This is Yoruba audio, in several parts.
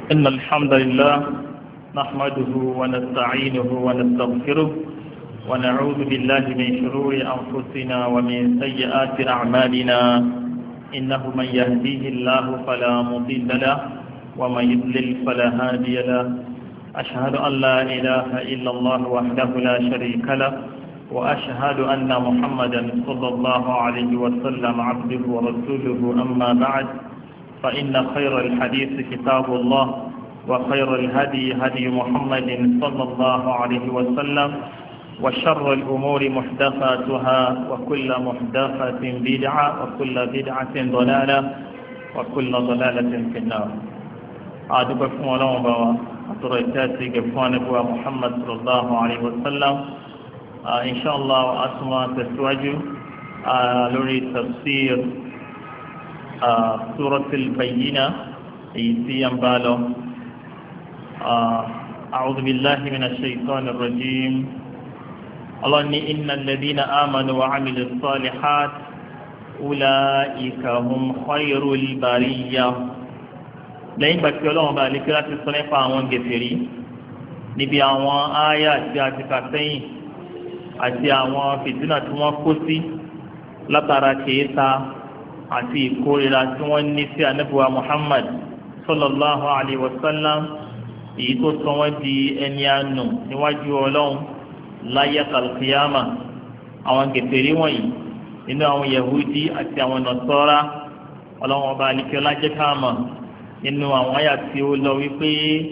إن الحمد لله نحمده ونستعينه ونستغفره ونعوذ بالله من شرور أنفسنا ومن سيئات أعمالنا إنه من يهديه الله فلا مضل له ومن يضلل فلا هادي له أشهد أن لا إله إلا الله وحده لا شريك له وأشهد أن محمدا صلى الله عليه وسلم عبده ورسوله أما بعد فإن خير الحديث كتاب الله وخير الهدي هدي محمد صلى الله عليه وسلم وشر الأمور محدثاتها وكل محدثة بدعة وكل بدعة ضلالة وكل ضلالة في النار أعدكم الله وبوا أتريتاتي قفوان أبو محمد صلى الله عليه وسلم إن شاء الله أسمى تسواجه لوري تفسير سورة البينة إيسي ينبالو أعوذ بالله من الشيطان الرجيم الله إن الذين آمنوا وعملوا الصالحات أولئك هم خير البرية lẹ́yìn ìgbà tí ọlọ́run bá lè kí láti sọ nípa àwọn gẹ̀fẹ̀rí níbi àwọn ááyà tí a ti kà sẹ́yìn àti àwọn fìtínà tí wọ́n kó sí látara kèéta àti ìkórira tí wọ́n ní sí anábùwà Muhammad sallallahu alayhi wa sallam èyí tó sọ wọ́n di ẹni àánú níwájú ọlọ́run láyé kàlùkìyàmà àwọn gẹ̀fẹ̀rí wọ̀nyí nínú àwọn Yahudi àti àwọn Nasara ọlọ́run ọba àlìkẹ́ ọlájẹ́ káàmà nínú àwọn àyà tí ó lọ wípé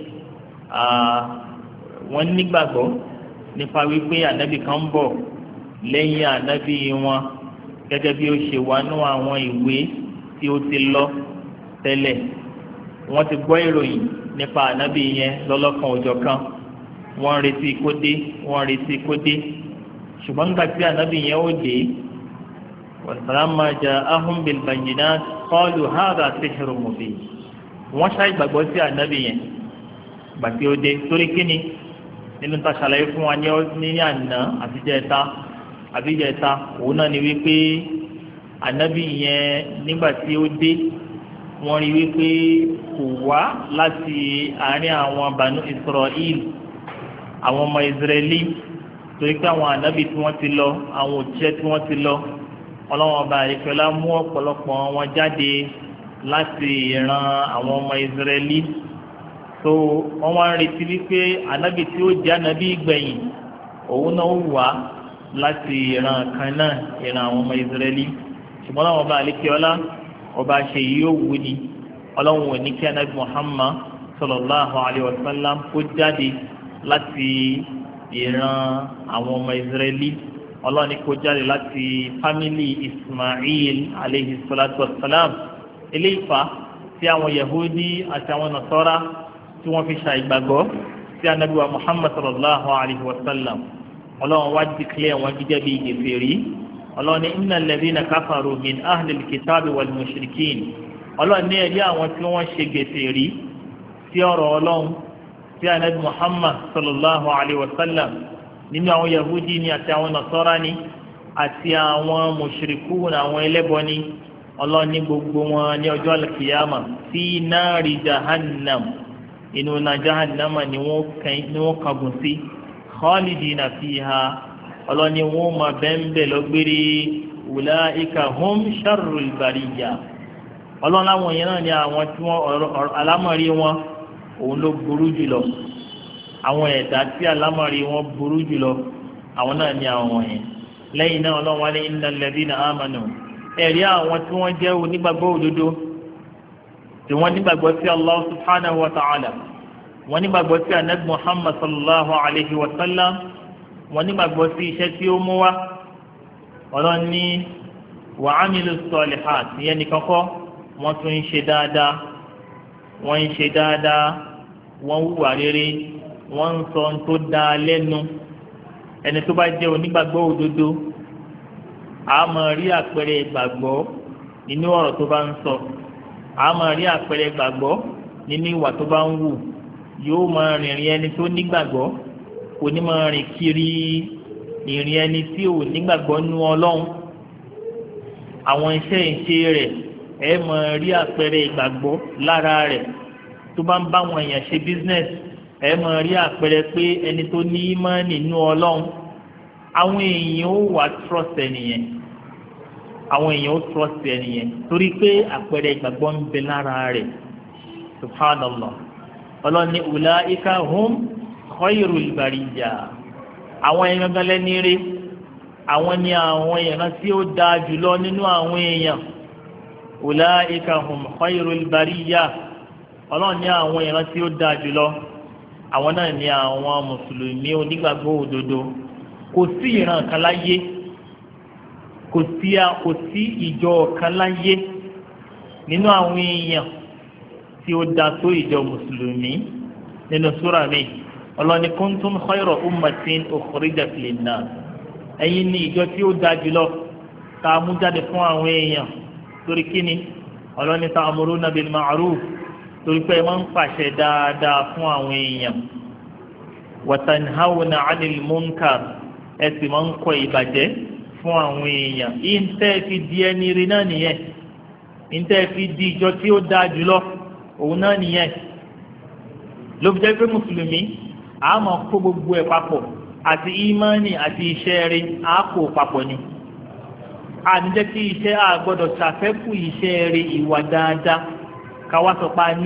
wọ́n nígbàgbọ́ nípa wípé ànábì kan ń bọ̀ lẹ́yìn ànábì wọn gẹ́gẹ́ bí ó ṣe wà nínú àwọn ìwé tí ó ti lọ tẹ́lẹ̀ wọ́n ti gbọ́ ìròyìn nípa ànábì yẹn lọ́lọ́kan òjọ̀kan wọ́n retí kó dé wọ́n retí kó dé ṣùgbọ́n nígbà tí ànábì yẹn ó dé walamma ja'ahum bil bayyinat qalu hadha sihrun mubin wọ́n ṣá ìgbàgbọ́ sí ànábì yẹn gbàtí ó dé torí kíni nínú ta ṣàlàyé fún wa ní àná àbíjẹta òun náà ni wípé ànábì yẹn nígbà tí ó dé wọ́n rí wípé kò wá láti àárín àwọn Banu Israel àwọn ọmọ Israeli torí pé àwọn ànábì tí wọ́n ti lọ àwọn òjíṣẹ́ tí wọ́n ti lọ ọlọ́wọ́n ọba àyíkọ́lá mú ọ̀pọ̀lọpọ̀ wọn jáde láti ìran àwọn ọmọ Israeli so wọ́n wá ń retí wípé ànábì tí ó jẹ́ ànábì ìgbẹ̀yìn òun náà ó wà láti ìran kan náà ìran àwọn ọmọ Israeli ṣùgbọ́n àwọn ọba àlékiọlá ọba ṣe yìí ó wù ní ọlọ́run ò ní kí ànábì Muhammad sallallahu alayhi wa sallam kó jáde láti ìran àwọn ọmọ Israeli ọlọ́run ní kó jáde láti fámìlì Ismail alayhi salatu wa salam eléyìí fa tí àwọn Yahudi àti àwọn Nasara tí wọ́n fi ṣàìgbàgbọ́ sí ànábì wa Muhammad sallallahu alayhi wa sallam ọlọ́run wá dìklẹ̀ wọn gẹ́gẹ́ bí gèfèrí ọlọ́run ní innal ladhina kafaru min ahlil kitabi wal mushrikin ọlọ́run ní ẹ̀rí àwọn tí wọ́n ṣe gèfèrí sí ọ̀rọ̀ ọlọ́run sí ànábì Muhammad sallallahu alayhi wa sallam nínú àwọn Yahudi ni àti àwọn Nasara ni àti àwọn mushrikun àwọn ẹlẹ́bọ ni ọlọ́run ní gbogbo wọn ní ọjọ́ alkiyama fi náàrí jahannam inú na jahannama ni wọ́n kagùn sí khalidina fiha ọlọ́run ní wọ́n ma bẹ́ẹ̀ lọ́gbére ulaika hum sharrul bariyya ọlọ́run láwọn yẹn náà ni àwọn tí wọ́n alámọ̀rí wọn òun ló burú jùlọ àwọn ẹ̀dá tí alámọ̀rí wọn burú jùlọ àwọn náà ni àwọn yẹn lẹ́yìn náà ọlọ́run wá ní innal ladhina amanu ẹ̀rí àwọn tí wọ́n jẹ́ onígbàgbọ́ òdodo tí wọ́n nígbàgbọ́ sí Allah subhanahu wa ta'ala wọ́n nígbàgbọ́ sí anabi Muhammad sallallahu alayhi wa sallam wọ́n nígbàgbọ́ sí iṣẹ́ tí ó mú wá ọ̀rọ̀ ní wa amilu salihat ìyẹn nìkan kọ́ wọ́n tún ń ṣe dáadáa wọ́n hùwà rere wọ́n ń sọ ohun tó dáa lẹ́nu ẹni tó bá jẹ́ onígbàgbọ́ òdodo a máa rí àpẹẹrẹ ìgbàgbọ́ nínú ọ̀rọ̀ tó bá ń sọ a máa rí àpẹẹrẹ ìgbàgbọ́ nínú ìwà tó bá ń wù yóò máa rìnrìn ẹni tó nígbàgbọ́ kò ní máa rìn kiri ìrìn ẹni tí ò nígbàgbọ́ nú Ọlọ́run àwọn iṣẹ́ ìṣe rẹ̀ ẹ máa rí àpẹẹrẹ ìgbàgbọ́ lára rẹ̀ tó bá ń bá wọn èèyàn ṣe business ẹ máa rí àpẹẹrẹ pé ẹni tó ní ìmánì nínú Ọlọ́run àwọn èèyàn ó wà trust ẹnìyẹn àwọn èèyàn ó trust ẹnìyẹn torí pé àpẹẹrẹ ìgbàgbọ́ ń bẹ lára rẹ̀ subhanallah ọlọ́ni ulaika hum khayrul bariyya àwọn èèyàn gan lẹ́ni rí àwọn ni àwọn èèyàn tí ó dáa jùlọ nínú àwọn èèyàn ulaika hum khayrul bariyya ọlọ́ni àwọn èèyàn tí ó dáa jùlọ àwọn náà ni àwọn mùsùlùmí onígbàgbọ́ òdodo kò sí ìran kan láyé kò sí ìjọ kan láyé nínú àwọn èèyàn tí ó dáa tó ìjọ mùsùlùmí nínú súra mi ọlọ́ni kuntum khayra ummatin ukhrijat linnas ẹ̀yin ní ìjọ tí ó dáa jùlọ tá a mú jáde fún àwọn èèyàn torí kíni ọlọ́ni ta'muruna bil ma'ruf torí pé ẹ máa ń pàṣẹ dáadáa fún àwọn èèyàn wa tanhawna 'anil munkar ẹ sì máa ń kọ ìbàjẹ́ fún àwọn èèyàn ìǹtẹ́ fi di ẹni rí náà nìyẹn ìǹtẹ́ fi di ìjọ tí ó dáa jùlọ òun náà nìyẹn ló fi jẹ́ pé mùsùlùmí a máa kó gbogbo ẹ̀ papọ̀ àti ìmánì àti iṣẹ́ rí a kó papọ̀ ni a ní jẹ́ kí iṣẹ́ a gbọ́dọ̀ ṣàfẹ́kù iṣẹ́ rí ìwà dáadáa káwá sọ pa ní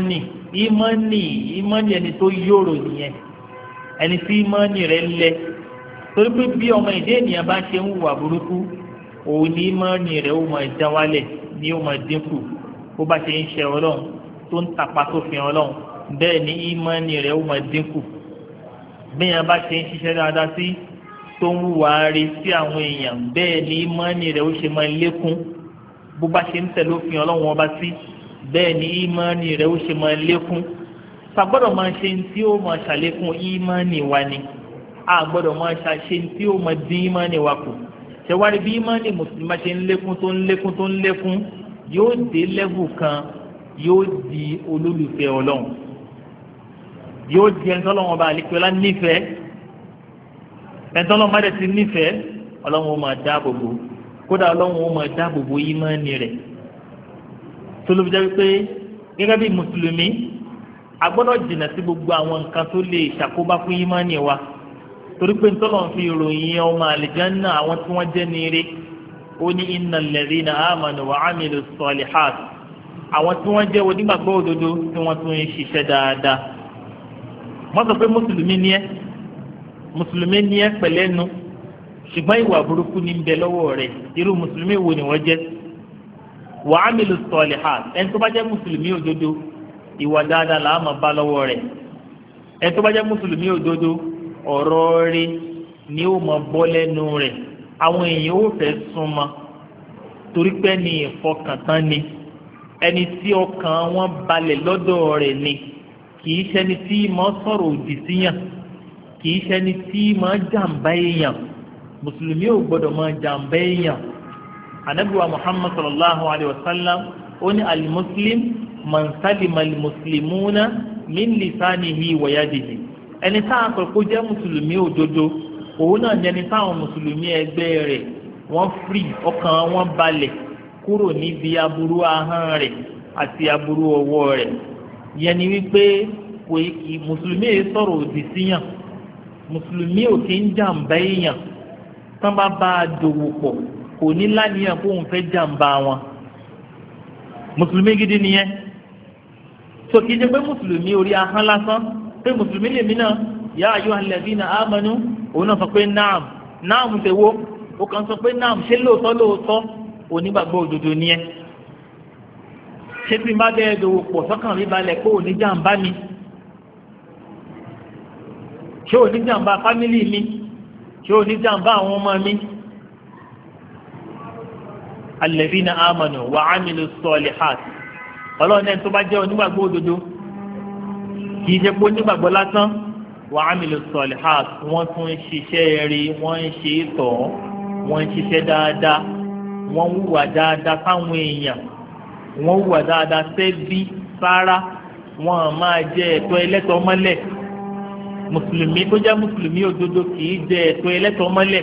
ìmánì ẹni tó yòrò nìyẹn ẹni tí ìmánì rẹ̀ lẹ torí pé bí ọmọ ìdí ènìyàn bá ṣe ń hùwà burúkú òun ní ìmánì rẹ̀ ó máa já wálẹ̀ ní ó máa dínkù bó bá ṣe ń ṣe Ọlọ́run tó ń tàpá sófin Ọlọ́run bẹ́ẹ̀ ni ìmánì rẹ̀ ó máa dínkù bẹ́ẹ̀ bá ṣe ń ṣiṣẹ́ dáadáa sí tó ń hùwà rí sí àwọn èèyàn bẹ́ẹ̀ ni ìmánì rẹ̀ ó ṣe máa lékún bó bá ṣe ń tẹ̀lé òfin Ọlọ́run ọba sí bẹ́ẹ̀ ni ìmánì rẹ̀ ó ṣe máa lékún ṣàgbọ́dọ̀ máa ṣe tí ó máa ṣàlékún ìmánì wa ni a gbọ́dọ̀ máa ṣe tí ó máa dín ìmánì wa kù ṣẹwárí bí ìmánì mùsùlùmí ṣe ń lékún tó ń lékún tó ń lékún yóò dé lẹ́vù kan yóò di olólùfẹ́ Ọlọ́run yóò di ẹni tọ́lọ́wọ́n bá àlekèọ́lá nífẹ̀ẹ́ ẹni tọ́lọ́wọ́n bá dẹ̀ ti nífẹ̀ẹ́ Ọlọ́run ó máa dáàbò bò kódà Ọlọ́run ó máa dáàbò bò ìmánì rẹ̀ tó ló fi jẹ́ pé gẹ́gẹ́ bí mùsùlùmí a gbọ́dọ̀ jìnnà sí gbogbo àwọn nǹkan tó lè ṣàkóbá fún ìmánì wa torí pé ntọ́lọ́run fi ròyìn ọmọ àlìjánná àwọn tí wọ́n jẹ́ ní ire ó ní innal ladhina amanu wa amilus salihat àwọn tí wọ́n jẹ́ onígbàgbọ́ òdodo tí wọ́n tún ń ṣiṣẹ́ dáadáa wọ́n sọ pé mùsùlùmí ni ẹ́ pẹ̀lẹ́nu ṣùgbọ́n ìwà burúkú ní ń bẹ lọ́wọ́ rẹ̀ irú mùsùlùmí wo ni wọ́n jẹ́ wa amilus salihat ẹni tó bá jẹ́ mùsùlùmí òdodo ìwà dáadáa là á máa bá lọ́wọ́ rẹ̀ ẹni tó bá jẹ́ mùsùlùmí òdodo ọ̀rọ̀ rí ni ó máa bọ́ lẹ́nu rẹ̀ àwọn èèyàn ó fẹ́ súnmọ́ torí pé ní ìfọkàntán ni ẹni tí ọkàn wọn balẹ̀ lọ́dọ̀ rẹ̀ ni kì í ṣẹni tí máa sọ̀rọ̀ òdì síyàn kì í ṣẹni tí máa jàǹbá èèyàn mùsùlùmí ò gbọ́dọ̀ máa jàǹbá èèyàn Ànábì wa Muhammad sallallahu alayhi wa sallam ó ní al-muslim man salima al-muslimuna min lisanihi wa yadihi ẹni tá a sọ pé ó jẹ́ mùsùlùmí òdodo òun náà ní ẹni táwọn mùsùlùmí ẹgbẹ́ rẹ̀ wọ́n firi ọkàn wọn balẹ̀ kúrò níbi aburú ahọ́n rẹ̀ àti aburú ọwọ́ rẹ̀ yẹn ni wípé mùsùlùmí yìí sọ̀rọ̀ òdì síyàn mùsùlùmí ò kí ń jàǹbá èèyàn tán bá bá a dòwò pọ̀ kò ní láníyàn kó òun fẹ́ jàǹbá wọn mùsùlùmí gidi nìyẹn so kì í ṣe pé mùsùlùmí orí ahọ́n lásán pé mùsùlùmí lèmi náà yá ayyuhal ladhina amanu òun náà sọ pé náàm tẹ̀wó ó kàn sọ pé náàm ṣé lóòótọ́ onígbàgbọ́ òdodo ni ẹ́ ṣé tí n bá bẹ́ẹ̀ dòwò pọ̀ sọ́kàn mi balẹ̀ pé òní jàǹbá mi ṣé òní jàǹbá fámìlì mi ṣé òní jàǹbá àwọn ọmọ mi alladhina amanu wa amilus salihat ọlọ́run ẹni tó bá jẹ́ onígbàgbọ́ òdodo kì í ṣe pé onígbàgbọ́ lásán wa amilus salihat wọ́n tún ń ṣiṣẹ́ rí wọ́n ń ṣe é tọ̀ wọ́n ń ṣiṣẹ́ dáadáa wọ́n hùwà dáadáa fáwọn èèyàn wọ́n hùwà dáadáa sẹ́bí sára wọ́n máa jẹ ẹ̀tọ́ ẹlẹ́tọ́ mọ́lẹ̀ mùsùlùmí tó jẹ́ mùsùlùmí òdodo kì í jẹ ẹ̀tọ́ ẹlẹ́tọ́ mọ́lẹ̀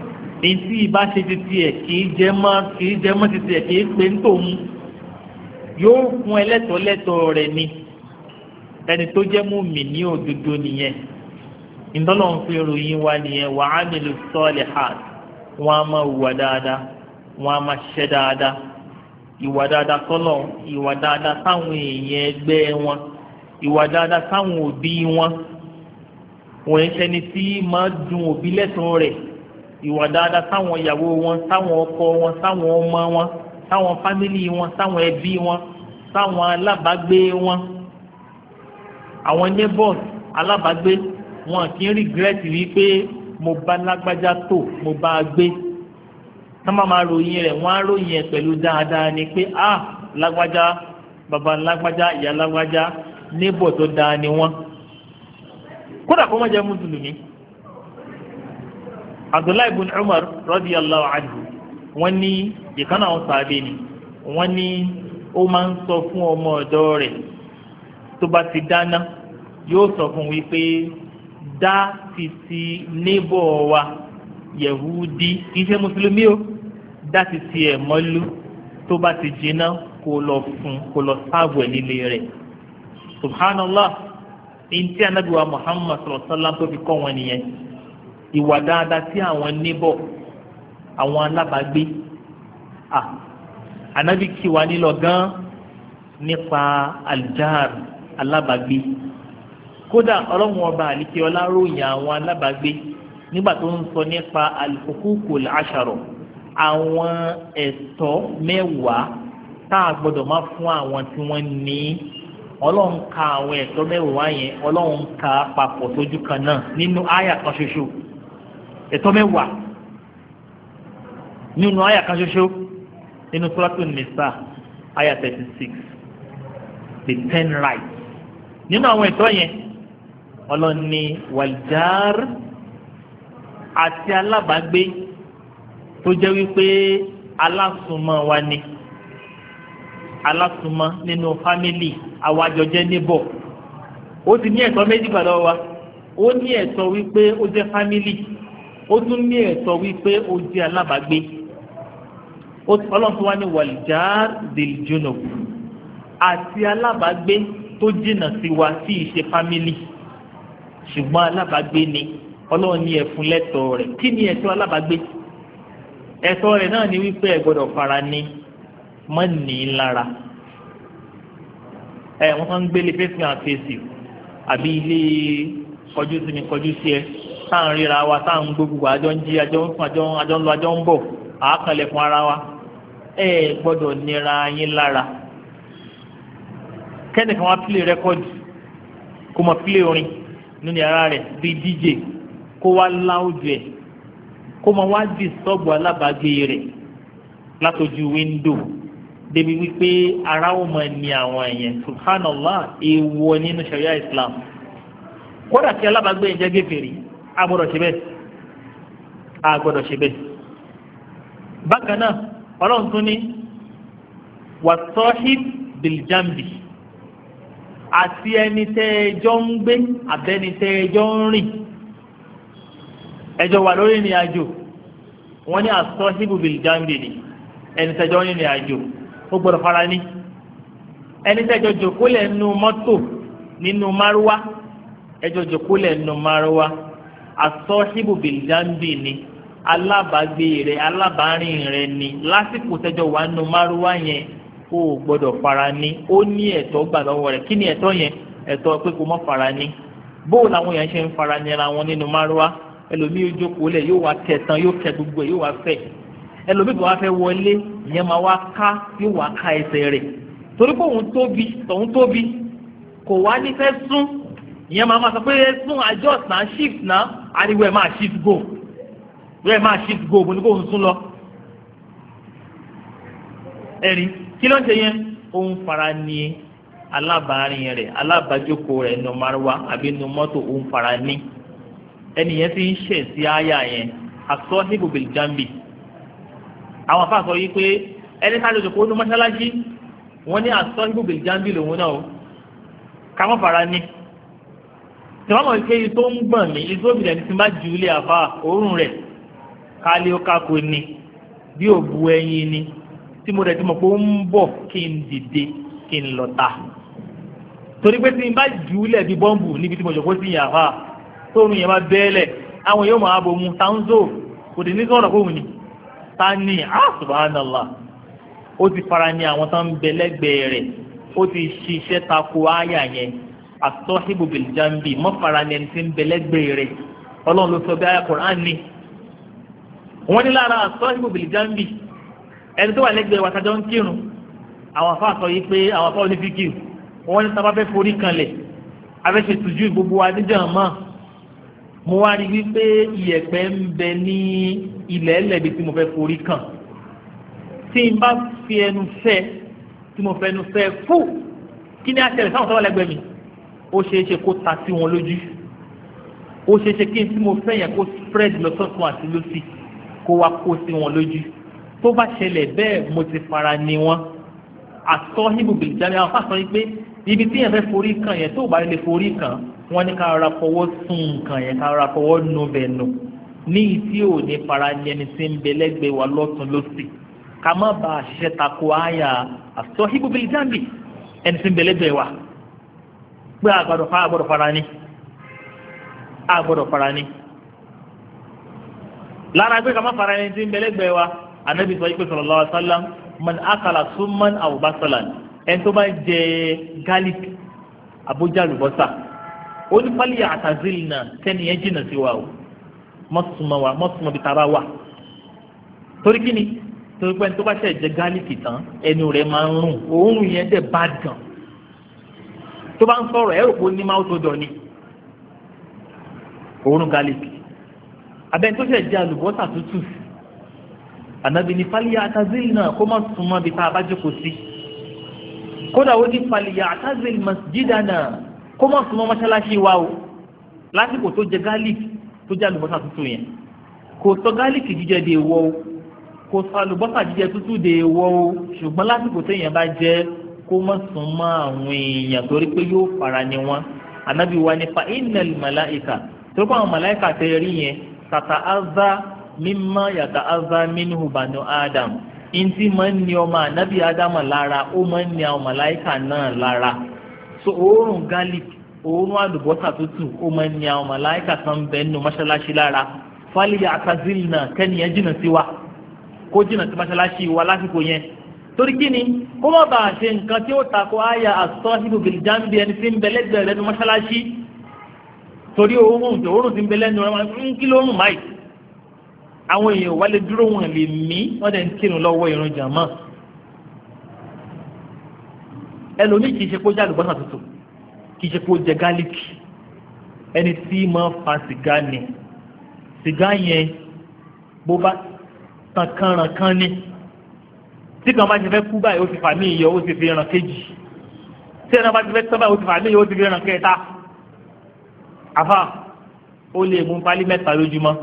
èyí ìbá ṣe ti tiẹ̀ kì í jẹ́ mọ́ ti tiẹ̀ kì í pé ń tòun yóò fún ẹlẹ́tọ̀ọ́ rẹ̀ ni ẹni tó jẹ́ mùmínì òdodo nìyẹn ìdọ́lọ́ ń fi ròyìn wa nìyẹn wa amilu salihat wọn a máa wà dáadáa wọn a máa ṣiṣẹ́ dáadáa ìwà dáadáa sọ́lọ̀ ìwà dáadáa sáwọn èèyàn ẹgbẹ́ wọn ìwà dáadáa sáwọn òbí wọn wọ́n ń ṣẹni tí máa dùn òbí lẹ́tọ̀ọ́ rẹ̀ ìwà dáadáa sáwọn ìyàwó wọn sáwọn ọkọ wọn sáwọn ọmọ wọn sáwọn fámìlì wọn sáwọn ẹbí wọn sáwọn alábàágbé wọn àwọn neighbors alábàágbé wọn kì í regret wípé mo bá lágbájá tó mo bá a gbé sábà máa ròyìn rẹ̀ wọ́n á ròyìn ẹ̀ pẹ̀lú dáadáa ni pé lágbájá bàbá lágbájá ìyá lágbájá neighbor tó dáa ni wọ́n kódà kó má jẹ́ mùsùlùmí. Abdullahi ibn Umar radiyallahu anhu wọ́n ní ìkànnà àwọn sàbẹ̀ ni wọ́n ní ó máa ń sọ fún ọmọ ọ̀dọ́ rẹ̀ tó bá ti dáná yóò sọ fún wípé dá títí neighbor wa yẹ̀húdí kìí ṣe mùsùlùmí o dá títí ẹ̀ mọ́lú tó bá ti jiná kó lọ fún kó lọ sáàbù ẹ̀ nílé rẹ̀ subhanallah ntí anabiwa Muhammad sallallahu alaihi wasallam tó fi kọ́ wọn nìyẹn ìwà dáadáa tí àwọn neighbor àwọn alábàágbé anabi kí wa nílọ gan nípa aljar alábàágbé kódà ọlọ́run ọba àlìkí ọláròyìn àwọn alábàágbé nígbà tó ń sọ nípa al-huququl ashara àwọn ẹ̀tọ́ mẹ́wàá tá a gbọ́dọ̀ máa fún àwọn tí wọ́n ní ọlọ́run ka àwọn ẹ̀tọ́ mẹ́wàá yẹn ọlọ́run ka papọ̀ sójú kan náà nínú àyà kan ṣoṣo ẹ̀tọ́ mẹ́wàá nínú àyà kan ṣoṣo nínú Suratul Nisa àyà 36 the 10 rights nínú àwọn ẹ̀tọ́ yẹn ọlọ́run ní wàljáàr àti alábàágbé tó jẹ́ wípé alásùnmọ́ wa ni alásùnmọ́ nínú fámìlì àwọn àjọjẹ́ níbọ̀ ó ti ní ẹ̀tọ́ méjì pẹ̀lú wa ó ní ẹ̀tọ́ wípé ó jẹ́ fámìlì ó tún ní ẹ̀tọ́ wípé ó jẹ́ alábàágbé ọlọ́run tó wá ní wàljáàr dil junub àti alábàágbé tó jìnnà sí wa tí ì ṣe fámìlì ṣùgbọ́n alábàágbé ni ọlọ́run ní ẹ̀fún lẹ́tọ̀ọ́ rẹ̀ kí ni ẹ̀tọ́ alábàágbé ẹ̀tọ́ rẹ̀ náà ni wípé ẹ gbọ́dọ̀ fara ní mọ́ ní lára wọ́n kàn ń gbélé fẹ́sìn àfẹ́sì àbí ilé kọjú sí mi kọjú sí ẹ táà ń ríra wa táà ń gbogbo àjọ ń jí àjọ ń fún àjọ ń lọ àjọ ń bọ̀ àákànlẹ̀ fún ara wa ẹ gbọ́dọ̀ nira yín lára kẹ́nìkan wá pílé rẹ́kọ́dì kó mọ pílé orin nínú yàrá rẹ̀ bíi DJ kó wá láwùjọ ẹ̀ kó mọ wá dìstọ́bù alábàágbé rẹ̀ látọjú wíńdò débi wípé ara ó mọ ní àwọn èèyàn subhanallah èèwọ̀ nínú sharia Islam kódà tí alábàágbé yẹn jẹ́ gèfèrí a gbọ́dọ̀ ṣe bẹ́ẹ̀ a gbọ́dọ̀ ṣe bẹ́ẹ̀. bákan náà ọlọ́run tún ní wasahib biljambi àti ẹni tẹ́ ẹjọ́ ń gbé àbẹ́ni tẹ́ ẹjọ́ ń rìn ẹjọ́ wà lórí ìrìn àjò wọ́n ní asọ́híbù biljambi ni ẹni tẹ́jọ́ ń rìn àjò ó gbọ́dọ̀ fara ní ẹni tẹ́jọ́ jòkólẹ̀ nínú mọ́tò nínú márúwá ẹjọ́ jòkólẹ̀ nínú márúwá asọ́híbù biljambi ni alábàágbé rẹ̀ alábàárìn rẹ̀ ni lásìkò tẹ́jọ́ wà nínú márúwá yẹn ó gbọ́dọ̀ fara ní ó ní ẹ̀tọ́ gbà lọ́wọ́ rẹ̀ kí ni ẹ̀tọ́ yẹn ẹ̀tọ́ pé kó má fara ní bóò làwọn èèyàn ṣe ń fara nira wọn nínú márúwá ẹlòmíì jókòó lẹ̀ yóò wá kẹtàn yóò kẹ gbogbo ẹ̀ yóò wá fẹ̀ ẹlòmíì tó wá fẹ́ wọlé ìyẹn máa wá ká yóò wá ká ẹsẹ̀ rẹ̀ torí pé òun tóbi tòun tóbi kò wá ní fẹ́ sún ìyẹn máa sọ pé sún adjust náà shift náà ariwo ẹ̀ máa shift go ẹ̀ máa shift go mo ní kó òun sún lọ ẹ̀rí kí ló ń ṣe yẹn ó ń fara ní alábàárìn rẹ̀ alábàájókòó rẹ̀ nù márùwá àbí nù mọ́tò ó ń fara ní ẹni yẹn ti ń ṣẹ̀ sí àyà yẹn asọ́híbù biljambi àwọn afá sọ yìí pé ẹni tá a lè jòkó ní mọ́ṣáláṣí wọ́n ní asọ́híbù biljambi lòun náà ká mọ́ fara ní tí wọ́n mọ̀ pé iye tó ń gbọ̀n mí iye tó bìrẹ̀ ní ti má ju ilé àfa òórùn rẹ̀ kálí ó kákó ni bí òbu ẹyin ni tí mo rẹ̀ ti mọ̀ pé ó ń bọ̀ kí n dìde kí n lọ ta torí pé tí n bá jù ú lẹ̀ bí bọ́ǹbù níbi tí mo jọ kó sí yàrá tóorùn yẹn bá bẹ́ẹ̀lẹ̀ àwọn yóò máa bomú tanzo kò dé ní sọ̀rọ̀ fóun ni ta ni subhanallah ó ti fara ní àwọn tó ń bẹ lẹ́gbẹ̀ẹ́ rẹ̀ ó ti ṣiṣẹ́ tako àyà yẹn as-sahibu bil janbi mọ́ fara ní ẹni tí ń bẹ lẹ́gbẹ̀ẹ́ rẹ̀ ọlọ́run ló sọ bí àyà Qur'an ni wọ́n ní lára as-sahibu bil janbi ẹni tó wà lẹ́gbẹ̀ẹ́ wa tajọ́ ń kírun àwọn afá sọ yìí pé àwọn afá onífíkì wọ́n ní sábà fẹ́ forí kanlẹ̀ abẹ́sẹ̀ tùjú gbogbo wa níjà mọ́ mo wá rí wípé iyẹ̀pẹ̀ ń bẹ ní ilẹ̀ ẹlẹ́bi tí mo fẹ́ forí kàn tí n bá fi ẹnu fẹ́ tí mo fẹ́ ẹnu fẹ́ fú kí ni àṣẹlẹ̀ sáwọn tó wà lẹ́gbẹ̀ẹ́ mi ó ṣeé ṣe kó ta sí wọn lójú ó ṣeé ṣe kí n tí mo fẹ́ yẹn kó spread lọ sọ́tún àti lọ́sì kó wá kó sí wọn lójú tó bá ṣẹlẹ̀ bẹ́ẹ̀ mo ti fara ní wọn àtọ́ níbùbí ìjáde àwọn fásitì yìí pé ibi tí yẹn fẹ́ forí kàn yẹn tó bá lè forí kàn wọ́n ní ká rọra fọwọ́ sún nǹkan yẹn ká rọra fọwọ́ nù bẹ̀ nù ní ìtí ò ní fara ní ẹni tí ń bẹ lẹ́gbẹ̀ẹ́ wa lọ́tún lọ́sì ká má bàa ṣiṣẹ́ tako àyà àtọ́ níbùbí ìjáde ẹni tí ń bẹ lẹ́gbẹ̀ẹ́ wa pé àgbàdo fara ní lára pé ká má fara ẹni tí ń bẹ lẹ́gbẹ̀ẹ́ wa anabi sọ ikpe sallallahu alaihi wasallam man akala summan aw basalan ẹni tó bá jẹ garlic abuja lubosa ó ní pali àtàzìlì náà kẹ́ni yẹn jìnnà sí wa o mọ́sùmọ́ bí tara wà torí kí ni torí pé ẹni tó bá ṣe jẹ garlic tán ẹnu rẹ̀ máa ń rùn òórùn yẹn dẹ̀ bá gan tó bá ń sọ̀rọ̀ ẹ̀rọ kò ní máa tó dọ̀ ni òórùn garlic abẹ́ni tó ṣe jẹ àlùbọ́sà tútù ànábi ní fàlìyà àtàzìlì náà kó má súnmọ́ bí tá a bá jókòó sí kódà ó ní fàlìyà àtàzìlì masjidana kó má súnmọ́ mọ́ṣáláṣí wa o lásìkò tó jẹ gálíìkì tó jẹ àlùbọ́sà tútù yẹn kò sọ gálíìkì jíjẹ dè wọ o kò sọ àlùbọ́sà jíjẹ tútù dè wọ o ṣùgbọ́n lásìkò téèyàn bá jẹ kó má súnmọ́ àwọn èèyàn torí pé yóò fara ní wọn ànábi wa ní fa innal màláìka torí pé àwọn màláìka tẹ rí yẹn tata azá mímọ́ yàtà azá minhu banu adam ntí máa ń ní ọmọ ànábì ádámà lára ó máa ń ní àwọn màláìkà náà lára so òórùn garlic òórùn àlùbọ́sà tútù ó máa ń ní àwọn màláìkà kan bẹ́ẹ̀ nínú mọ́ṣáláṣí lára fálíyà àtàzìlì náà kẹ́niyẹn jìnnà sí wa kó jìnnà sí mọ́ṣáláṣí wa lásìkò yẹn torí kí ni kó má bàa ṣe nǹkan tí ó takò àyà as-sahibu bil janbi ẹni tí ń bẹ lẹ́gbẹ̀ẹ́ rẹ̀ ní mọ́ṣáláṣí torí òórùn tí ń bẹ lẹ́nu rẹ̀ kí ló rùn máì àwọn èèyàn wálé dúró wọn lè mí wọ́n dẹ̀ ń kírun lọ́wọ́ ìrun jàmá ẹlòmíì kìí ṣe kó jẹ́ àlùbọ́sà tútù kìí ṣe kó jẹ gálíkì ẹni tí máa fa sìgá ni sìgá yẹn bó bá tàn kànràn ni tí kan bá ti fẹ́ kú báyìí ó ti fà mí ìyọ ó ti fi ràn kejì tí ẹ̀rọ bá ti fẹ́ tọ́ báyìí ó ti fà mí ìyọ ó ti fi ràn kẹta àfà ó lè mú pálí mẹ́ta lójúmọ́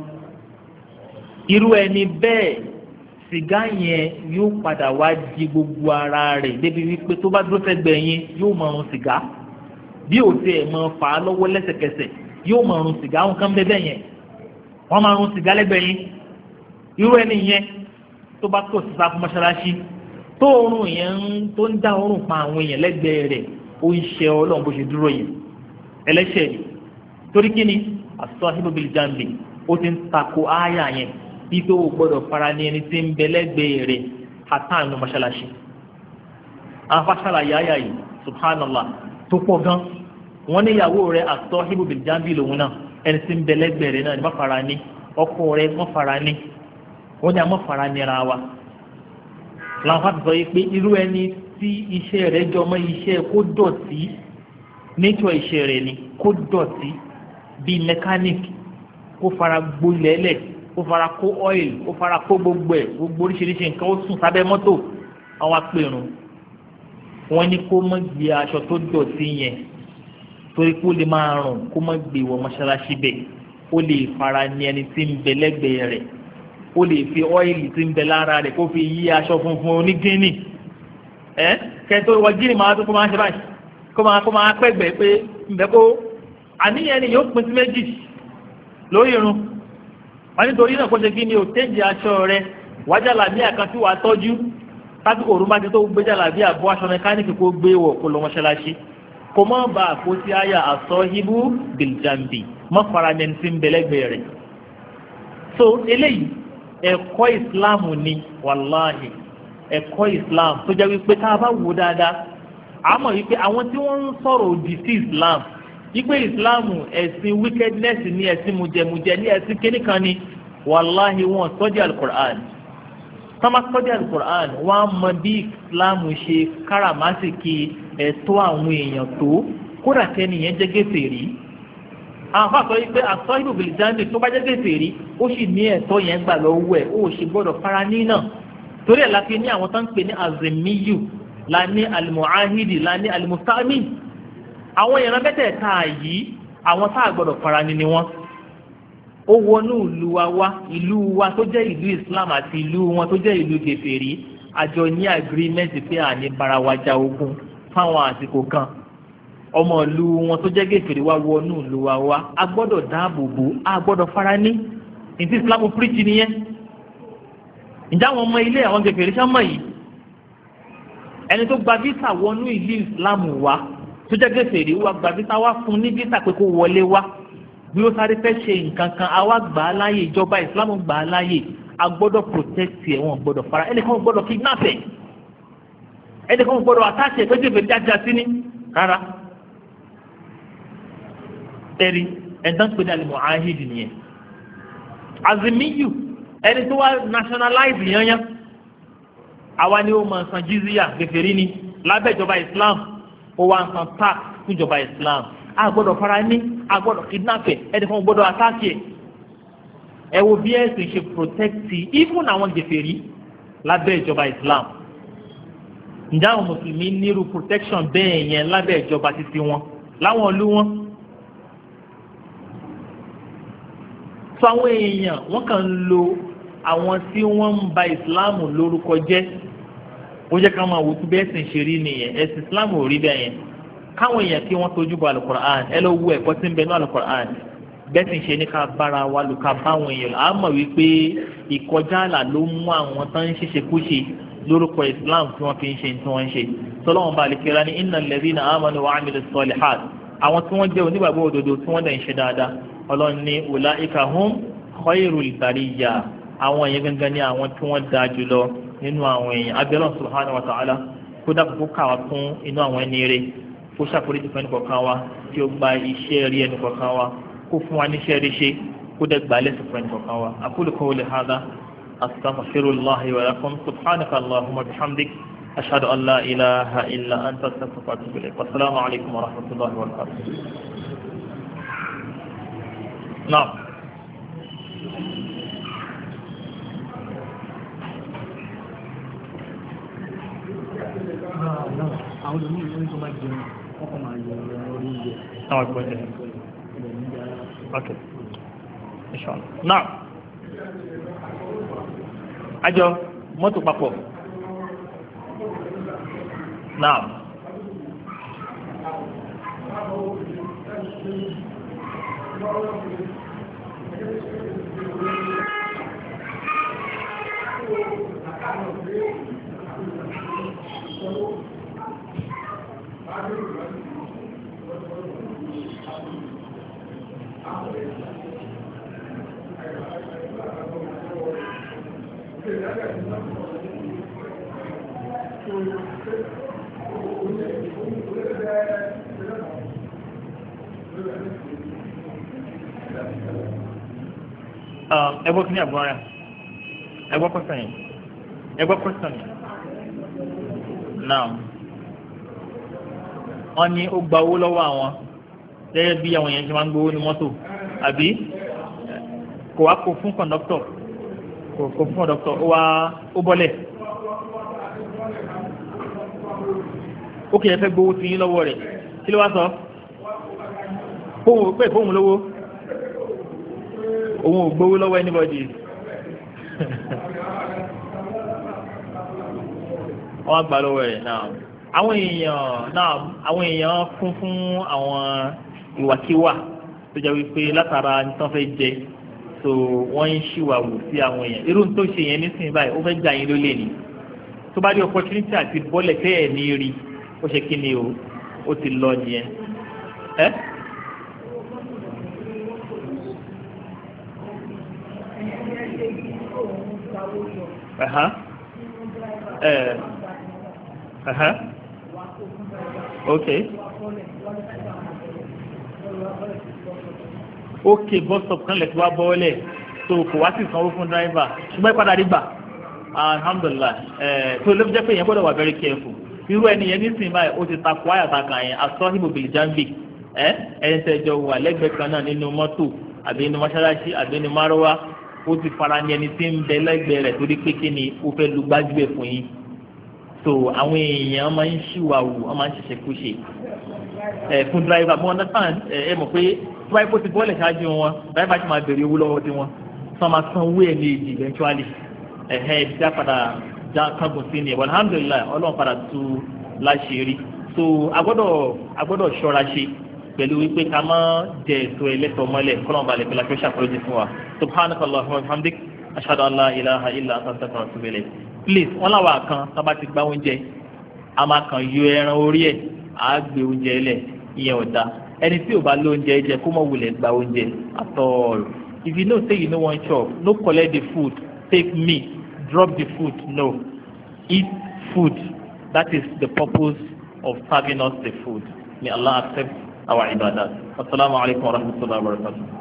irú ẹni bẹ́ẹ̀ sìgá yẹn yóò padà wá di gbogbo ara rẹ̀ débi wípé tó bá dúró sẹ́gbẹ̀ẹ́ yín yóò máa rùn sìgá bí ó ti ẹ̀ máa fà á lọ́wọ́ lẹ́sẹ̀kẹsẹ̀ yóò máa rùn sìgá àwọn kan bẹ́ẹ̀ yẹn wọ́n máa rùn sìgá lẹ́gbẹ̀ẹ́ yín irú ẹni yẹn tó bá tó sí sáfù mọ́ṣáláṣí tó òórùn yẹn tó ń dá òórùn pa àwọn èèyàn lẹ́gbẹ̀ẹ́ rẹ̀ ó ń ṣe ọlọ́run bó ṣe dúró yẹn ẹlẹ́ṣẹ̀ ni torí kí ni as-sahibu bil janbi ó ti ń tako ááyà yẹn ipe wo gbọ́dọ̀ fara ní ẹni tí ń bẹ lẹ́gbẹ̀ẹ́ rẹ̀ hatan mọ́ṣáláṣí àwọn afáṣálà yáyà yìí subhanallah tó pọ̀ gan wọ́n ní ìyàwó rẹ̀ as-sahibu bil janbi lòun náà ẹni tí ń bẹ lẹ́gbẹ̀ẹ́ rẹ̀ náà ní má fara ní ọkọ rẹ̀ má fara ní wọ́n ní a má fara nira wa làwọn afáṣálà sọ yìí pé irú ẹni tí iṣẹ́ rẹ̀ jọ mọ́ iṣẹ́ kó dọ̀tí nature iṣẹ́ rẹ̀ ni kó dọ̀tí bíi mechanic kó fara gbolẹ́lẹ̀ ó fara kó oil ó fara kó gbogbo ẹ̀ gbogbo oríṣiríṣi nǹkan ó sùn sábẹ́ mọ́tò àwọn apẹ̀rùn wọ́n ní kó má gbé aṣọ tó dọ̀tí yẹn torí kó lè máa rùn kó má gbé wọ mọ́ṣáláṣí bẹ́ẹ̀ ó lè fara ní ẹni tí ń bẹ lẹ́gbẹ̀ẹ́ rẹ̀ ó lè fi oil tí ń bẹ lára rẹ̀ kó fi yí aṣọ funfun onígínì kẹ́ńtó wọ gíní máa tó kó máa ṣe báyìí kó máa pẹ́gbẹ́ pé ǹbẹ́ kó àníyàn ni yóò pín sí méjì lórí irun wọ́n nítorí náà kó ṣe kí ni ò tẹ́jì aṣọ rẹ̀ wájà làbí àkàntí wàá tọ́jú kásìkò òru bá ti tó gbé jàlábí àbọ̀ aṣọ mẹkáníìkì kó gbé wọ̀ kó lọ mọ́ṣáláṣí kó má ba àkóso àyà àsọ̀híbù bìljàmbì má fara ní ẹni tí ń bẹ̀lẹ́gbẹ̀ẹ́ rẹ̀. so eléyìí ẹ̀kọ́ ìsìláàmù ni wàláhì ẹ̀kọ́ ìsìláàmù tó jẹ́ wípé tá a bá wò dáadáa àmọ́ wípé àwọn tí wọ́n ń sọ̀rọ̀ òdì sí ìsìláàmù wípé ìsìláàmù ẹ̀sìn wickedness ni ẹ̀sìn mùjẹ̀mùjẹ̀ ní ẹ̀sìn kíníkan ni wàláhì wọn sọ́jà alukur'an tọ́mà sọ́jà alukur'an wọ́n á mọ bí ìsìláàmù ṣe káràmásìkì ẹ̀tọ́ àwọn èèyàn tó kódà kẹ́niyẹn jẹ́ gèfèrí àwọn afáàkọ́ yìí pé àsọ́hìbù bìlìjáde tó bá jẹ́ gèfèrí ó sì ní ẹ̀tọ́ yẹn gbà lọ́wọ́ ẹ̀ ó sì gbọ́dọ̀ fara ní náà torí ẹ̀ la fi ní àwọn tó ń pè ní azimiyu la ní alimuahidi la ní alimustami àwọn èèyàn mẹ́tẹ̀ẹ̀ta yìí àwọn tá a gbọ́dọ̀ fara ní ni wọ́n ó wọnú ìlú wa tó jẹ́ ìlú Islam àti ìlú wọn tó jẹ́ ìlú gèfèrí àjọ ní agreement pé àní bara wa ja ogun fáwọn àsìkò kan ọmọ ìlú wọn tó jẹ́ gèfèrí wa wọnú ìlú wa a gbọ́dọ̀ dáàbò bò a gbọ́dọ̀ fara ní ìdí Islam preach nìyẹn ǹjẹ́ àwọn ọmọ ilé àwọn gèfèrí sọ́mọ yìí ẹni tó gba visa wọnú ìlú Islam wa tó jẹ́ gèfèrí wa gba visa wa fún ní visa pé kó wọlé wa bí ó sáré fẹ́ ṣe nǹkan kan àwa gbà á láàyè ìjọba Islam gbà á láàyè a gbọ́dọ̀ protect ẹ̀ wọ́n gbọ́dọ̀ fara ẹnìkan gbọ́dọ̀ kidnap ẹ̀ ẹnìkan gbọ́dọ̀ attach ẹ̀ pé gèfèrí jáde sí ní rárá ẹ̀rí ẹ̀dán pé ní al-mu'ahid nìyẹn azimiyu ẹni tó wá nationalize yanyan àwa ni ó máa san jizya gèfèrí ni lábẹ́ ìjọba Islam ó wá ń san tax fún ìjọba Islam a gbọ́dọ̀ fara ní a gbọ́dọ̀ kidnap ẹ̀ ẹni kan gbọ́dọ̀ attack ẹ̀ ẹ wo bí ẹ̀sìn ṣe protect even àwọn gèfèrí lábẹ́ ìjọba Islam ǹjẹ́ àwọn mùsùlùmí nírú protection bẹ́ẹ̀ yẹn lábẹ́ ìjọba títí wọn láwọn ìlú wọn. sọ àwọn èèyàn wọ́n kàn ń lo àwọn tí wọ́n ń ba ìsìláàmù lórúkọ jẹ́ ó jẹ́ ká máa wò tó bẹ́ẹ̀ sìn ṣe rí nìyẹn ẹ̀sìn ìsìláàmù ò rí bẹ́ẹ̀ yẹn káwọn èèyàn tí wọ́n tójú bọ alukur'an ẹ lọ wo ẹ̀kọ́ tí ń bẹ ní alukur'an bẹ́ẹ̀ sì ń ṣe ní ká bára wa lò ká bá àwọn èèyàn á mọ̀ wípé ìkọjá àlà ló mú àwọn tó ń ṣiṣẹ́ kúṣe lórúkọ islam tí wọ́n fi ń ṣe tí wọ́n ń ṣe sọlọ́wọ́n bá àlekèrè ní innal ladhina amanu wa amilus salihat àwọn tí wọ́n jẹ́ onígbàgbọ́ òdodo tí wọ́n dẹ̀ ń ṣe dáadáa ọlọ́run ní ulaika hum khayrul bariyya àwọn èèyàn gangan ní àwọn tí wọ́n dáa jùlọ nínú àwọn èèyàn abẹ́rẹ́ subhanahu wa ta'ala kó dàpọ̀ kó kà wá fún inú àwọn ẹni rẹ̀ kó ṣàforíjì fún ẹnìkọ̀ọ̀kan wa tí ó gba iṣẹ́ rí ẹnìkọ̀ọ̀kan wa kó fún wa níṣẹ́ rí ṣe kó dẹ̀ gbà lẹ́sìn fún ẹnìkọ̀ọ̀kan wa aqulu qawli hadha astaghfirullahi wa lakum subhanaka allahumma bihamdik ashhadu an la ilaha illa anta astaghfiruka wa atubu ilayk wa assalamu alaykum wa rahmatullahi wa barakatuh. Naam. àwọn olùmí tó máa jẹun ọkọ̀ máa yọ orí ilẹ̀. Àwọn ìgbọ́n jẹ́. Okay. Inshallah. Now, àjọ mọ́tò papọ̀. Now. Ẹgbọ́ kí ní àbúrò rẹ̀ ẹgbọ́ pẹ́sàn yìí náà wọ́n ní ó gba owó lọ́wọ́ àwọn gẹ́gẹ́ bí àwọn èèyàn ṣe máa ń gbowó ní mọ́tò àbí kò wá kó fún kọ̀ǹdọ́tọ̀ ó bọ́lẹ̀ ó kìí fẹ́ gbowó sí yín lọ́wọ́ rẹ̀ kí ló wá sọ fóun lówó òun ò gbowó lọ́wọ́ anybody wọ́n gbà lọ́wọ́ rẹ̀ náà àwọn èèyàn kún fún àwọn ìwàkiwà tó jẹ́ wípé látara nǹkan fẹ́ jẹ so wọ́n ń ṣìwàwù sí àwọn èèyàn irú tó ṣe yẹn nísìnyí báyìí ó fẹ́ jà yín lólè ni tó bá rí opportunity àti bọ́ọ̀lẹ̀ tẹ́ ẹ̀ ní rí ó ṣe kí ni o ó ti lọ nìyẹn ẹ́. Okay. Okay, bus stop kan lè ti wá bọ́ọ̀lẹ̀ tó kò wá sí sanwó fún driver ṣùgbọ́n ìpadà rí gbà alhamdulillah tó ló fi jẹ́ pé èèyàn gbọ́dọ̀ wà very careful irú ẹni yẹn nísìnyí báyìí ó ti takò àyàtàkà yẹn asọ́hìbò bìlìjàmbì ẹ̀yìn tẹ́jọ wà lẹ́gbẹ̀ẹ́ kan náà nínú mọ́tò àbí nínú mọ́ṣáláṣí àbí nínú márọ́wá ó ti fara ní ẹni tí ń bẹ lẹ́gbẹ̀ẹ́ rẹ̀ torí pé kí ni ó fẹ́ lu gbájúẹ̀ fún yín so àwọn èèyàn máa ń ṣìwàwù wọ́n máa ń ṣẹ̀ṣẹ̀ kúṣe fún driver mo understand ẹ mọ̀ pé driver ti bọ́ọ̀lẹ̀ ṣáájú wọn driver ti máa bèrè owó lọ́wọ́ tí wọ́n sọ ma san owó ẹ̀ ní èjì eventually ìdí àpàdà já kángun sí ni alhamdulillah ọlọ́run padà tú láṣìírí so agbọ́dọ̀ ṣọ́ra ṣe pẹ̀lú wípé ká má jẹ ètò ẹlẹ́tọ̀ mọ́lẹ̀ kọ́nà balẹ̀ pẹ̀lú àti ṣàkóso fún wa subhanakallahumma wa bihamdik ashhadu an la ilaha illa anta astaghfiruka wa atubu ilayk please wọ́n láwa kan tábà ti gbá oúnjẹ a máa kàn yọ ẹran orí ẹ̀ á gbé oúnjẹ lẹ̀ ìyẹn ò da ẹni tí ò bá lóúnjẹ jẹ kó mọ̀ wulẹ̀ gba oúnjẹ at all if you know say you no wan chop no collect the food take me drop the food no eat food that is the purpose of serving us the food may Allah accept our ibadat. Assalamu alaikum wa rahmatullahi wa barakatuh.